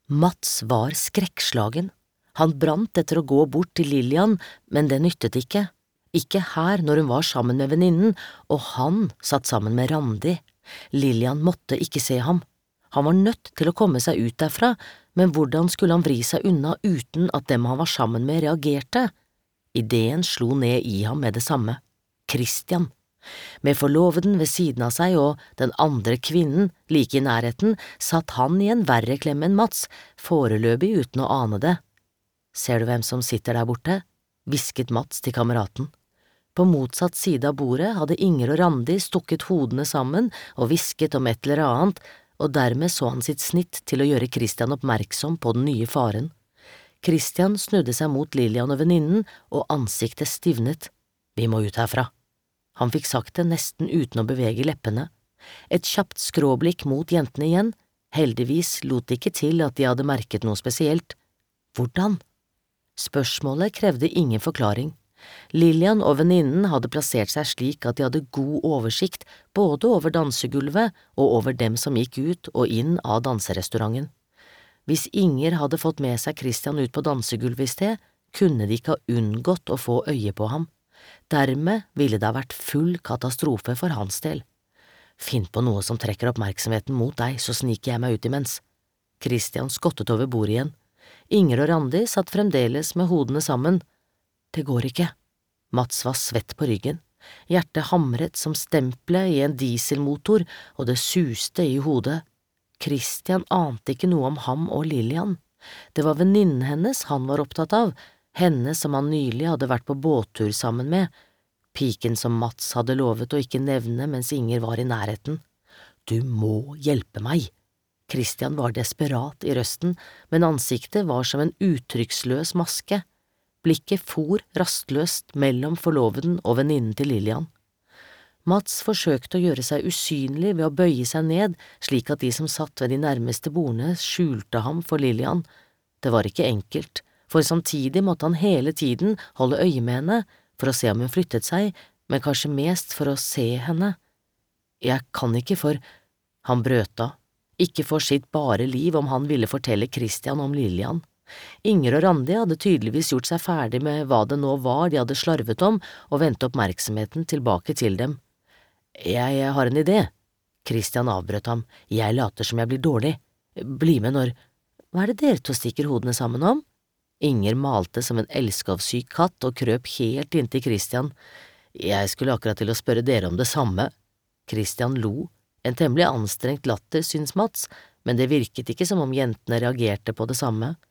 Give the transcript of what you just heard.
Mats var skrekkslagen. Han brant etter å gå bort til Lillian, men det nyttet ikke. Ikke her når hun var sammen med venninnen, og han satt sammen med Randi. Lillian måtte ikke se ham. Han var nødt til å komme seg ut derfra, men hvordan skulle han vri seg unna uten at dem han var sammen med reagerte? Ideen slo ned i ham med det samme. Christian. Med forloveden ved siden av seg og den andre kvinnen like i nærheten, satt han i en verre klem enn Mats, foreløpig uten å ane det. «Ser du hvem som sitter der borte?» hvisket Mats til kameraten. På motsatt side av bordet hadde Inger og Randi stukket hodene sammen og hvisket om et eller annet, og dermed så han sitt snitt til å gjøre Christian oppmerksom på den nye faren. Christian snudde seg mot Lillian og venninnen, og ansiktet stivnet. «Vi må ut herfra.» Han fikk sagt det nesten uten å bevege leppene. Et kjapt skråblikk mot jentene igjen. Heldigvis lot det ikke til at de hadde merket noe spesielt. Hvordan? Spørsmålet krevde ingen forklaring. Lillian og venninnen hadde plassert seg slik at de hadde god oversikt både over dansegulvet og over dem som gikk ut og inn av danserestauranten. Hvis Inger hadde fått med seg Christian ut på dansegulvet i sted, kunne de ikke ha unngått å få øye på ham. Dermed ville det ha vært full katastrofe for hans del. «Finn på noe som trekker oppmerksomheten mot deg, så sniker jeg meg ut imens.» Christian skottet over bordet igjen. Inger og Randi satt fremdeles med hodene sammen. «Det går ikke.» Mats var svett på ryggen. Hjertet hamret som stempelet i en dieselmotor, og det suste i hodet. Christian ante ikke noe om ham og Lillian. Det var venninnen hennes han var opptatt av, henne som han nylig hadde vært på båttur sammen med, piken som Mats hadde lovet å ikke nevne mens Inger var i nærheten. «Du må hjelpe meg!» Christian var desperat i røsten, men ansiktet var som en uttrykksløs maske. Blikket for rastløst mellom forloveden og venninnen til Lillian. Mats forsøkte å gjøre seg usynlig ved å bøye seg ned, slik at de som satt ved de nærmeste bordene skjulte ham for Lillian. Det var ikke enkelt, for samtidig måtte han hele tiden holde øye med henne, for å se om hun flyttet seg, men kanskje mest for å se henne. «Jeg kan ikke for…» Han brøt av. Ikke for sitt bare liv om han ville fortelle Christian om Lillian. Inger og Randi hadde tydeligvis gjort seg ferdig med hva det nå var de hadde slarvet om, og vendte oppmerksomheten tilbake til dem. «Jeg har en idé.» Christian avbrøt ham. «Jeg later som jeg blir dårlig. Bli med når…» «Hva er det dere to stikker hodene sammen om?» Inger malte som en elskovssyk katt og krøp helt inntil Christian. «Jeg skulle akkurat til å spørre dere om det samme.» Christian lo. En temmelig anstrengt latter, syns Mats, men det virket ikke som om jentene reagerte på det samme.